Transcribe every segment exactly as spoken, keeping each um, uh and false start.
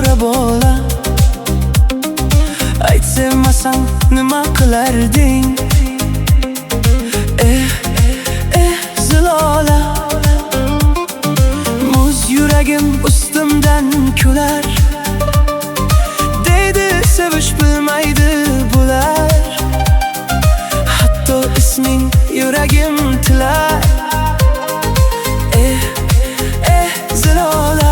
bechora bola. Ayt sevmasang nima qilarding? Eh, eh Zilola. Muz yuragim ustimdan kular. Deydi sevish bilmaydi bular. Hatto isming yuragim tilar. Eh, eh Zilola.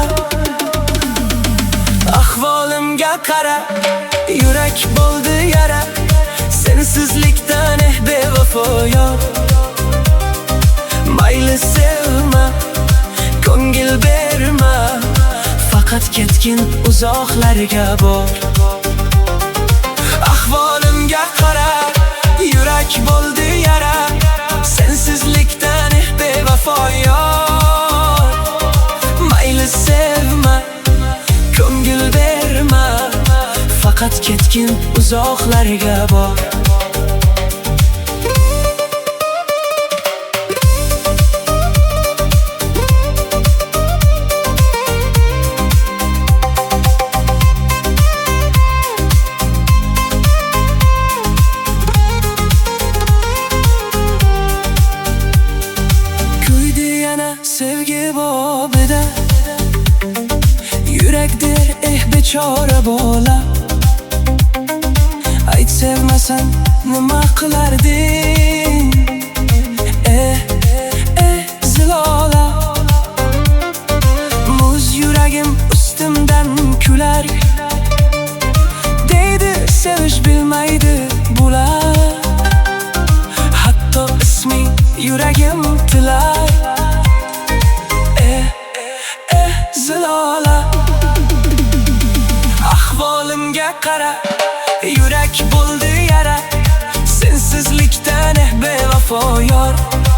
Ahvolimga qara, yurak bo'ldi yara. Sensizlikdan eh bevafo yor. Mayli sevma, ko'ngil berma, faqat ketgin uzoqlarga bor. Ahvolimga qara, yurak bo'ldi yara. Sensizlikdan eh bevafo yor. Mayli sevma, ko'ngil berma, faqat ketgin uzoqlarga bor. Sevgi bobida yurak der eh bechora bola. Ayt sevmasang nima qilarding? Eh, eh Zilola. Muz yuragim ustimdan kular. Deydi sevish bilmaydi bular. Hatto isming yuragim tilar. Zilola. Ahvolimga qara, yurak bo'ldi yara. Sensizlikdan eh bevafo yor.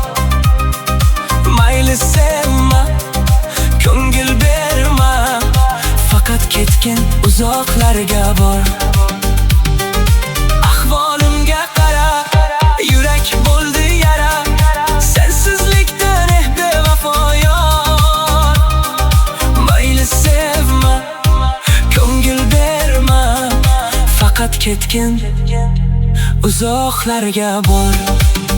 Mayli sevma, ko'ngil berma, faqat ketgin uzoqlarga bor. Ahvolimga qara, yurak bo'ldi yara. Sensizlikdan eh bevafo yor. Sevma, ko'ngil berma, faqat ketgin uzoqlarga bor.